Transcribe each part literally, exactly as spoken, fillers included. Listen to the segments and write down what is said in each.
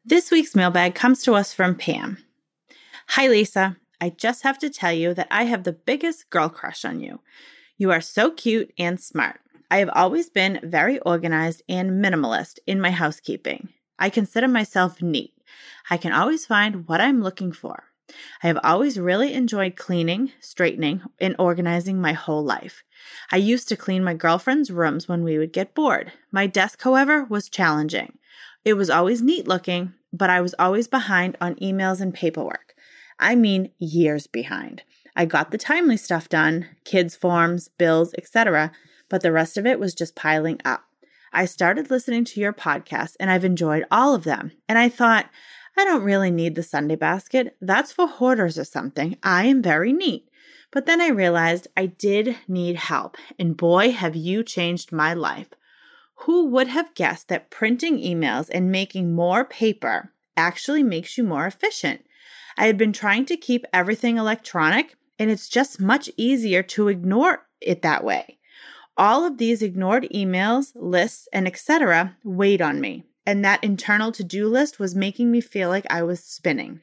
This week's mailbag comes to us from Pam. Hi, Lisa. I just have to tell you that I have the biggest girl crush on you. You are so cute and smart. I have always been very organized and minimalist in my housekeeping. I consider myself neat. I can always find what I'm looking for. I have always really enjoyed cleaning, straightening, and organizing my whole life. I used to clean my girlfriends' rooms when we would get bored. My desk, however, was challenging. It was always neat looking, but I was always behind on emails and paperwork. I mean, years behind. I got the timely stuff done, kids' forms, bills, et cetera, but the rest of it was just piling up. I started listening to your podcast, and I've enjoyed all of them. And I thought, I don't really need the Sunday basket. That's for hoarders or something. I am very neat. But then I realized I did need help, and boy, have you changed my life. Who would have guessed that printing emails and making more paper actually makes you more efficient? I have been trying to keep everything electronic, and it's just much easier to ignore it that way. All of these ignored emails, lists, and et cetera weighed on me, and that internal to-do list was making me feel like I was spinning.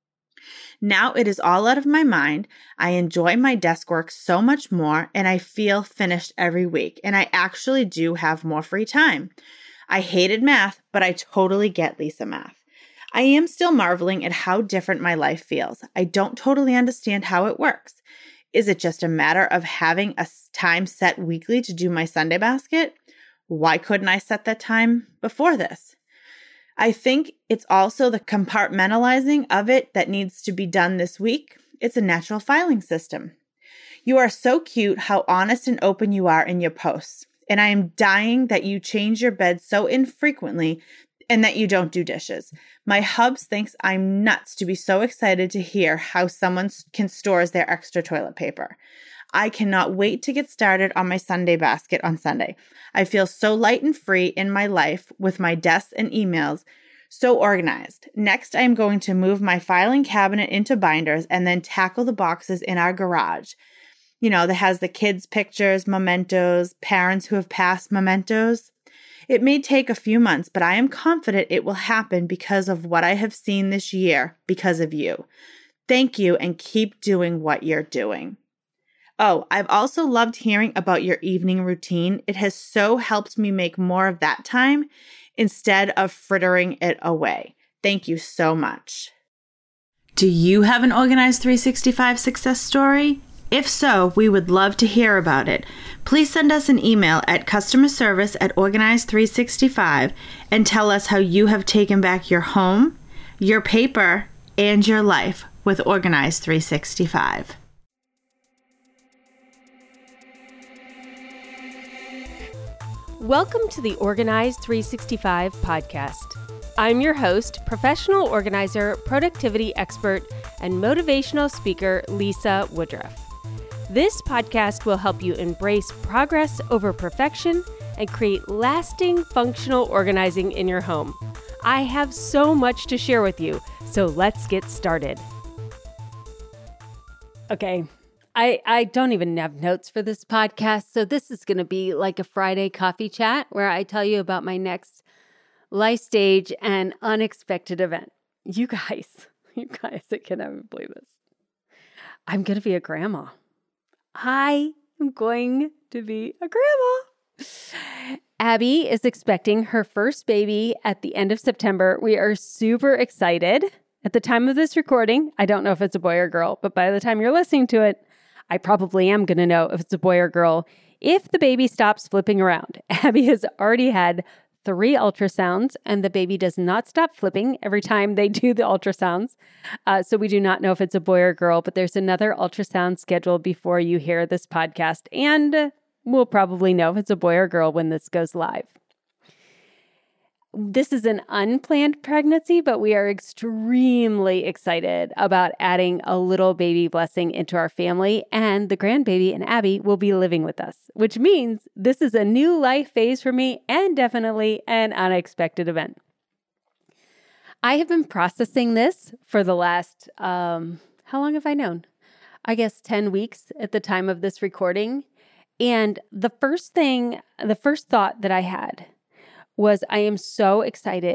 Now it is all out of my mind. I enjoy my desk work so much more, and I feel finished every week, and I actually do have more free time. I hated math, but I totally get Lisa math. I am still marveling at how different my life feels. I don't totally understand how it works. Is it just a matter of having a time set weekly to do my Sunday basket? Why couldn't I set that time before this? I think it's also the compartmentalizing of it that needs to be done this week. It's a natural filing system. You are so cute how honest and open you are in your posts. And I am dying that you change your bed so infrequently and that you don't do dishes. My hubs thinks I'm nuts to be so excited to hear how someone can stores their extra toilet paper. I cannot wait to get started on my Sunday basket on Sunday. I feel so light and free in my life with my desks and emails, so organized. Next, I am going to move my filing cabinet into binders and then tackle the boxes in our garage. You know, that has the kids' pictures, mementos, parents who have passed mementos. It may take a few months, but I am confident it will happen because of what I have seen this year because of you. Thank you, and keep doing what you're doing. Oh, I've also loved hearing about your evening routine. It has so helped me make more of that time instead of frittering it away. Thank you so much. Do you have an Organized three sixty-five success story? If so, we would love to hear about it. Please send us an email at customer service at organized three sixty-five and tell us how you have taken back your home, your paper, and your life with Organized three sixty-five. Welcome to the Organized three sixty-five podcast. I'm your host, professional organizer, productivity expert, and motivational speaker, Lisa Woodruff. This podcast will help you embrace progress over perfection and create lasting functional organizing in your home. I have so much to share with you, so let's get started. Okay, I, I don't even have notes for this podcast, so this is going to be like a Friday coffee chat where I tell you about my next life stage and unexpected event. You guys, you guys, I cannot believe this. I'm going to be a grandma. I am going to be a grandma. Abby is expecting her first baby at the end of September. We are super excited. At the time of this recording, I don't know if it's a boy or girl, but by the time you're listening to it, I probably am going to know if it's a boy or girl if the baby stops flipping around. Abby has already had three ultrasounds, and the baby does not stop flipping every time they do the ultrasounds. Uh, so we do not know if it's a boy or girl, but there's another ultrasound scheduled before you hear this podcast, and we'll probably know if it's a boy or girl when this goes live. This is an unplanned pregnancy, but we are extremely excited about adding a little baby blessing into our family, and the grandbaby and Abby will be living with us, which means this is a new life phase for me and definitely an unexpected event. I have been processing this for the last, um, how long have I known? I guess ten weeks at the time of this recording. And the first thing, the first thought that I had was I am so excited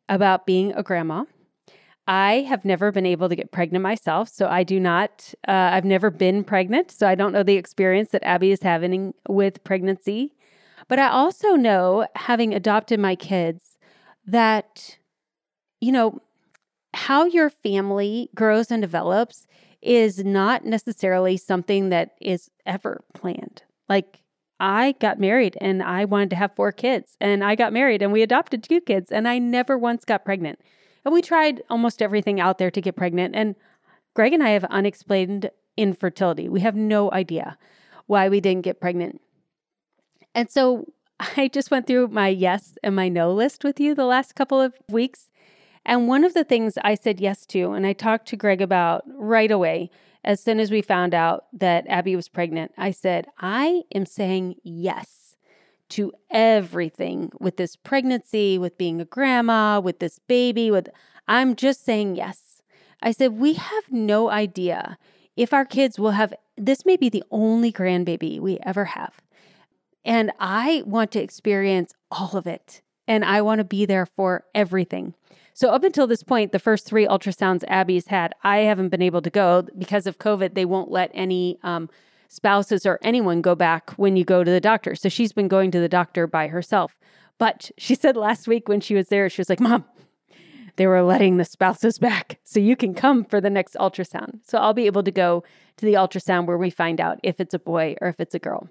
about being a grandma. I have never been able to get pregnant myself, so I do not, uh, I've never been pregnant, so I don't know the experience that Abby is having with pregnancy. But I also know, having adopted my kids, that, you know, how your family grows and develops is not necessarily something that is ever planned. Like, I got married and I wanted to have four kids, and I got married and we adopted two kids, and I never once got pregnant. And we tried almost everything out there to get pregnant. And Greg and I have unexplained infertility. We have no idea why we didn't get pregnant. And so I just went through my yes and my no list with you the last couple of weeks. And one of the things I said yes to, and I talked to Greg about right away, as soon as we found out that Abby was pregnant, I said, I am saying yes to everything with this pregnancy, with being a grandma, with this baby, with, I'm just saying yes. I said, we have no idea if our kids will have, this may be the only grandbaby we ever have. And I want to experience all of it. And I want to be there for everything. So up until this point, the first three ultrasounds Abby's had, I haven't been able to go because of COVID. They won't let any um, spouses or anyone go back when you go to the doctor. So she's been going to the doctor by herself. But she said last week when she was there, she was like, Mom, they were letting the spouses back, so you can come for the next ultrasound. So I'll be able to go to the ultrasound where we find out if it's a boy or if it's a girl.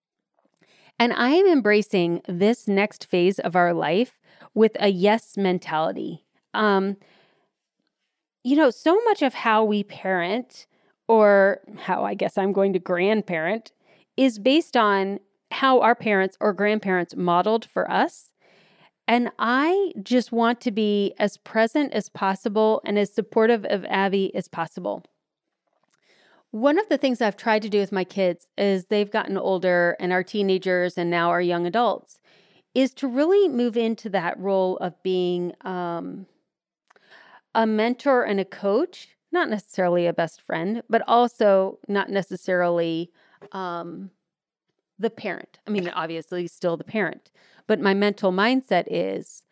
And I am embracing this next phase of our life with a yes mentality. Um, you know, so much of how we parent, or how I guess I'm going to grandparent, is based on how our parents or grandparents modeled for us. And I just want to be as present as possible and as supportive of Abby as possible. One of the things I've tried to do with my kids as they've gotten older and are teenagers and now are young adults is to really move into that role of being um, a mentor and a coach, not necessarily a best friend, but also not necessarily um, the parent. I mean, obviously still the parent, but my mental mindset is,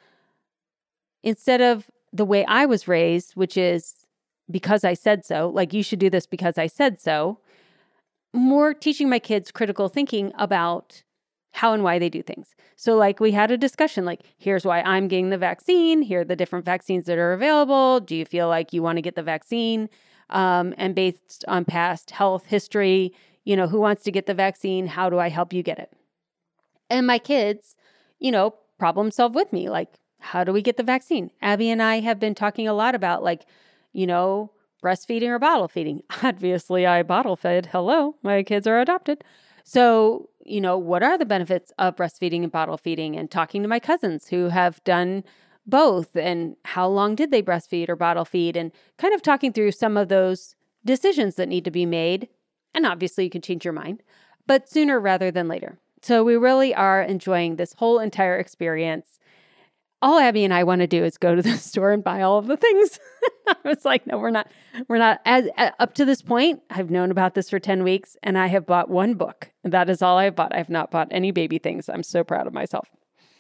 instead of the way I was raised, which is because I said so, like you should do this because I said so, more teaching my kids critical thinking about how and why they do things. So like we had a discussion, like, here's why I'm getting the vaccine. Here are the different vaccines that are available. Do you feel like you want to get the vaccine? Um, and based on past health history, you know, who wants to get the vaccine? How do I help you get it? And my kids, you know, problem solve with me. Like, how do we get the vaccine? Abby and I have been talking a lot about, like, you know, breastfeeding or bottle feeding. Obviously, I bottle fed. Hello, my kids are adopted. So, you know, what are the benefits of breastfeeding and bottle feeding? And talking to my cousins who have done both, and how long did they breastfeed or bottle feed? And kind of talking through some of those decisions that need to be made. And obviously, you can change your mind, but sooner rather than later. So we really are enjoying this whole entire experience. All Abby and I want to do is go to the store and buy all of the things. I was like, no, we're not, we're not, as, uh, up to this point, I've known about this for ten weeks and I have bought one book. That is all I've bought. I've not bought any baby things. I'm so proud of myself.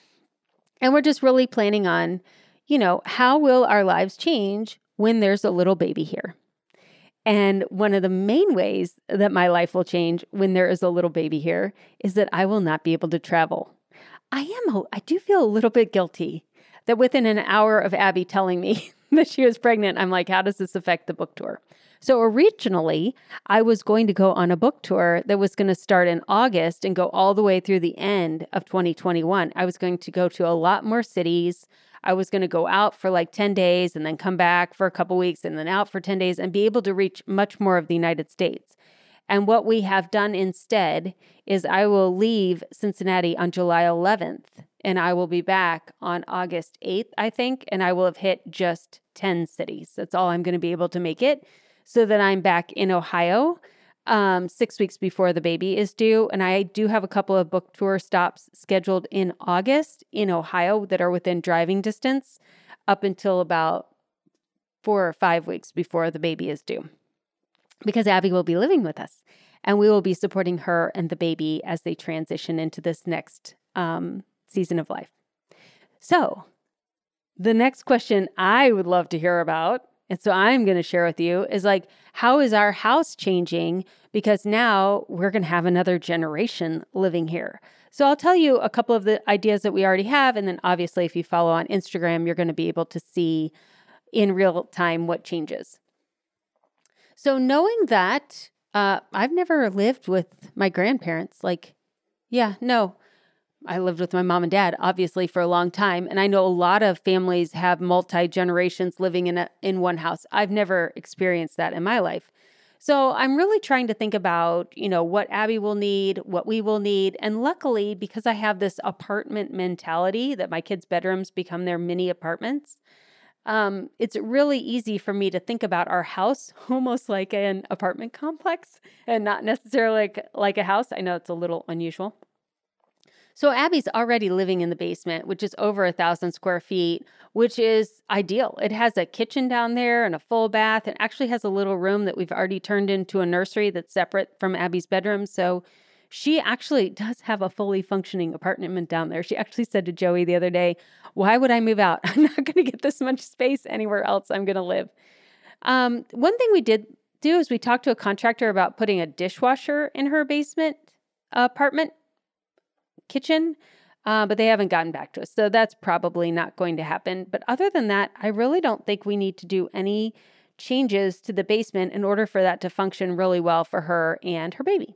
And we're just really planning on, you know, how will our lives change when there's a little baby here? And one of the main ways that my life will change when there is a little baby here is that I will not be able to travel. I am, a, I do feel a little bit guilty that within an hour of Abby telling me that she was pregnant, I'm like, how does this affect the book tour? So originally, I was going to go on a book tour that was going to start in August and go all the way through the end of twenty twenty-one. I was going to go to a lot more cities. I was going to go out for like ten days and then come back for a couple weeks and then out for ten days and be able to reach much more of the United States. And what we have done instead is I will leave Cincinnati on July eleventh, and I will be back on August eighth, I think, and I will have hit just ten cities. That's all I'm going to be able to make it, so that I'm back in Ohio um, six weeks before the baby is due. And I do have a couple of book tour stops scheduled in August in Ohio that are within driving distance up until about four or five weeks before the baby is due, because Abby will be living with us and we will be supporting her and the baby as they transition into this next um, season of life. So the next question I would love to hear about, and so I'm going to share with you, is like, how is our house changing? Because now we're going to have another generation living here. So I'll tell you a couple of the ideas that we already have. And then obviously, if you follow on Instagram, you're going to be able to see in real time what changes. So knowing that uh, I've never lived with my grandparents, like, yeah, no, I lived with my mom and dad, obviously, for a long time. And I know a lot of families have multi-generations living in a, in one house. I've never experienced that in my life. So I'm really trying to think about, you know, what Abby will need, what we will need. And luckily, because I have this apartment mentality that my kids' bedrooms become their mini apartments, um, it's really easy for me to think about our house almost like an apartment complex and not necessarily like, like a house. I know it's a little unusual. So Abby's already living in the basement, which is over a thousand square feet, which is ideal. It has a kitchen down there and a full bath. It actually has a little room that we've already turned into a nursery that's separate from Abby's bedroom. So she actually does have a fully functioning apartment down there. She actually said to Joey the other day, why would I move out? I'm not going to get this much space anywhere else I'm going to live. Um, one thing we did do is we talked to a contractor about putting a dishwasher in her basement apartment kitchen, uh, but they haven't gotten back to us. So that's probably not going to happen. But other than that, I really don't think we need to do any changes to the basement in order for that to function really well for her and her baby.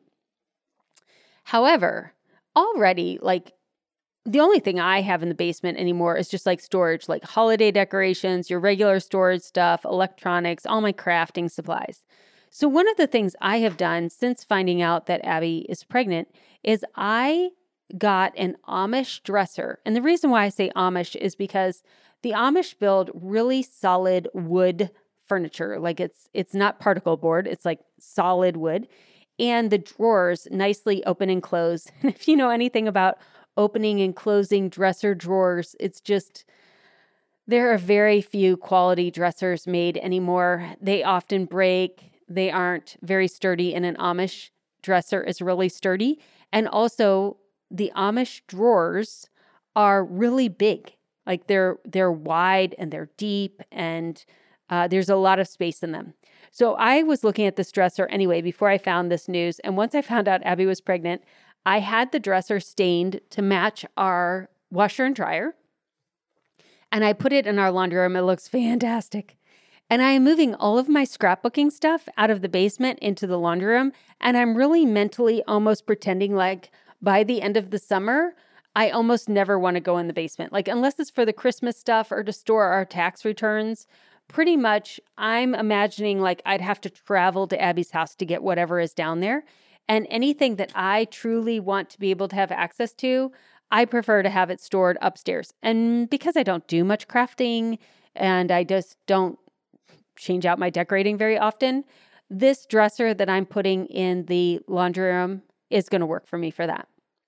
However, already, like, the only thing I have in the basement anymore is just like storage, like holiday decorations, your regular storage stuff, electronics, all my crafting supplies. So one of the things I have done since finding out that Abby is pregnant is I got an Amish dresser. And the reason why I say Amish is because the Amish build really solid wood furniture. Like it's it's not particle board, it's like solid wood. And the drawers nicely open and close. And if you know anything about opening and closing dresser drawers, it's just, there are very few quality dressers made anymore. They often break. They aren't very sturdy, and an Amish dresser is really sturdy. And also, the Amish drawers are really big. Like they're they're wide and they're deep, and uh, there's a lot of space in them. So I was looking at this dresser anyway before I found this news. And once I found out Abby was pregnant, I had the dresser stained to match our washer and dryer. And I put it in our laundry room. It looks fantastic. And I am moving all of my scrapbooking stuff out of the basement into the laundry room. And I'm really mentally almost pretending like by the end of the summer, I almost never want to go in the basement. Like unless it's for the Christmas stuff or to store our tax returns, pretty much I'm imagining like I'd have to travel to Abby's house to get whatever is down there. And anything that I truly want to be able to have access to, I prefer to have it stored upstairs. And because I don't do much crafting and I just don't change out my decorating very often, this dresser that I'm putting in the laundry room is going to work for me for that.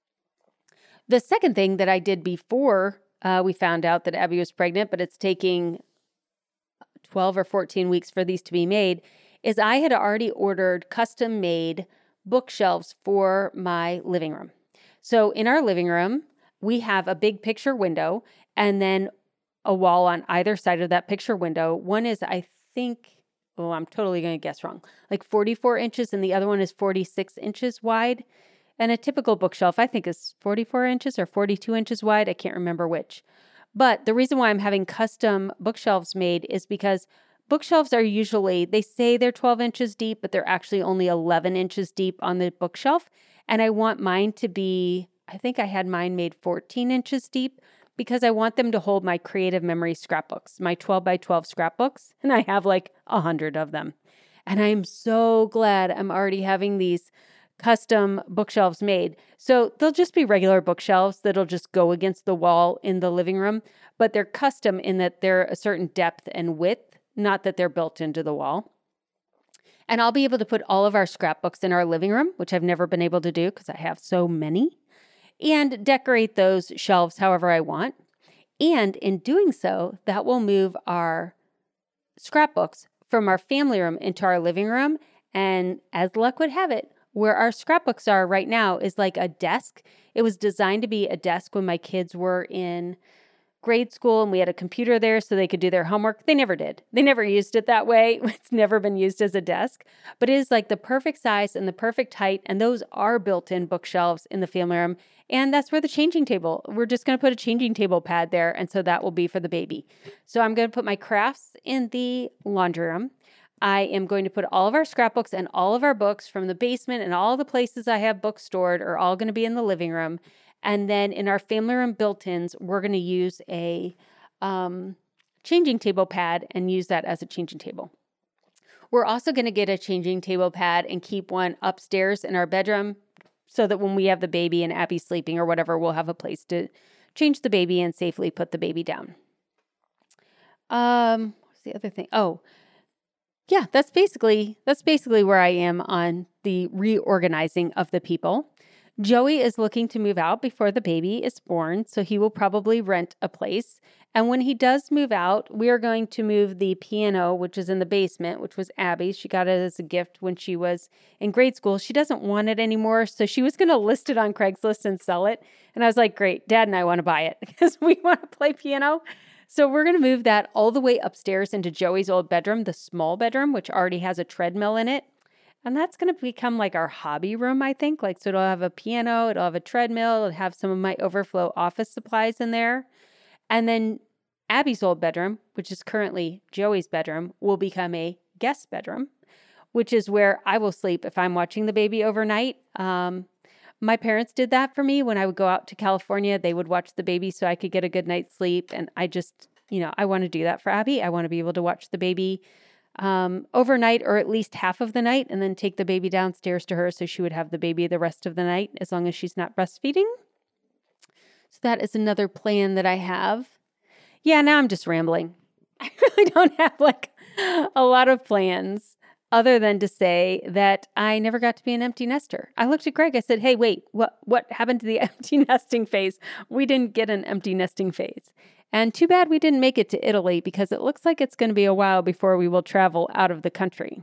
The second thing that I did before uh, we found out that Abby was pregnant, but it's taking twelve or fourteen weeks for these to be made, is I had already ordered custom-made bookshelves for my living room. So in our living room, we have a big picture window and then a wall on either side of that picture window. One is, I think, oh, I'm totally going to guess wrong, like forty-four inches, and the other one is forty-six inches wide. And a typical bookshelf, I think, is forty-four inches or forty-two inches wide. I can't remember which. But the reason why I'm having custom bookshelves made is because bookshelves are usually, they say they're twelve inches deep, but they're actually only eleven inches deep on the bookshelf. And I want mine to be, I think I had mine made fourteen inches deep because I want them to hold my creative memory scrapbooks, my twelve by twelve scrapbooks. And I have like a hundred of them. And I'm so glad I'm already having these custom bookshelves made. So they'll just be regular bookshelves that'll just go against the wall in the living room, but they're custom in that they're a certain depth and width, not that they're built into the wall. And I'll be able to put all of our scrapbooks in our living room, which I've never been able to do because I have so many, and decorate those shelves however I want. And in doing so, that will move our scrapbooks from our family room into our living room. And as luck would have it, where our scrapbooks are right now is like a desk. It was designed to be a desk when my kids were in grade school and we had a computer there so they could do their homework. They never did. They never used it that way. It's never been used as a desk, but it is like the perfect size and the perfect height. And those are built-in bookshelves in the family room. And that's where the changing table, we're just going to put a changing table pad there. And so that will be for the baby. So I'm going to put my crafts in the laundry room. I am going to put all of our scrapbooks and all of our books from the basement and all the places I have books stored are all going to be in the living room. And then in our family room built-ins, we're going to use a um, changing table pad and use that as a changing table. We're also going to get a changing table pad and keep one upstairs in our bedroom so that when we have the baby and Abby's sleeping or whatever, we'll have a place to change the baby and safely put the baby down. Um, what's the other thing? Oh, yeah, that's basically that's basically where I am on the reorganizing of the people. Joey is looking to move out before the baby is born, so he will probably rent a place. And when he does move out, we are going to move the piano, which is in the basement, which was Abby's. She got it as a gift when she was in grade school. She doesn't want it anymore, so she was going to list it on Craigslist and sell it. And I was like, great, Dad and I want to buy it because we want to play piano. So we're going to move that all the way upstairs into Joey's old bedroom, the small bedroom, which already has a treadmill in it. And that's going to become like our hobby room, I think. Like, so it'll have a piano, it'll have a treadmill, it'll have some of my overflow office supplies in there. And then Abby's old bedroom, which is currently Joey's bedroom, will become a guest bedroom, which is where I will sleep if I'm watching the baby overnight. Um, my parents did that for me when I would go out to California. They would watch the baby so I could get a good night's sleep. And I just, you know, I want to do that for Abby. I want to be able to watch the baby um, overnight or at least half of the night and then take the baby downstairs to her so she would have the baby the rest of the night as long as she's not breastfeeding. So that is another plan that I have. Yeah, now I'm just rambling. I really don't have like a lot of plans other than to say that I never got to be an empty nester. I looked at Greg, I said, hey, wait, what, what happened to the empty nesting phase? We didn't get an empty nesting phase. And too bad we didn't make it to Italy because it looks like it's going to be a while before we will travel out of the country.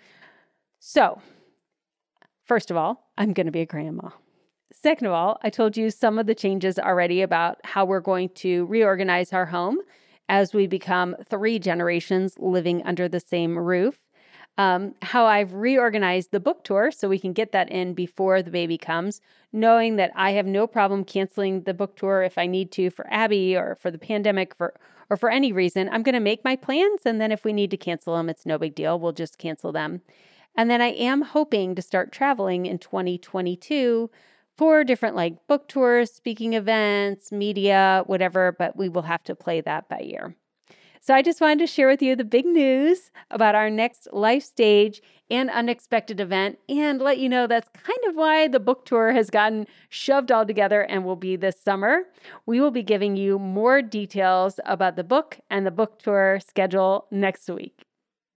So, first of all, I'm going to be a grandma. Second of all, I told you some of the changes already about how we're going to reorganize our home as we become three generations living under the same roof. Um, how I've reorganized the book tour so we can get that in before the baby comes, knowing that I have no problem canceling the book tour if I need to for Abby or for the pandemic for or for any reason. I'm going to make my plans, and then if we need to cancel them, it's no big deal. We'll just cancel them. And then I am hoping to start traveling in twenty twenty-two for different like book tours, speaking events, media, whatever, but we will have to play that by ear. So I just wanted to share with you the big news about our next life stage and unexpected event and let you know that's kind of why the book tour has gotten shoved all together and will be this summer. We will be giving you more details about the book and the book tour schedule next week.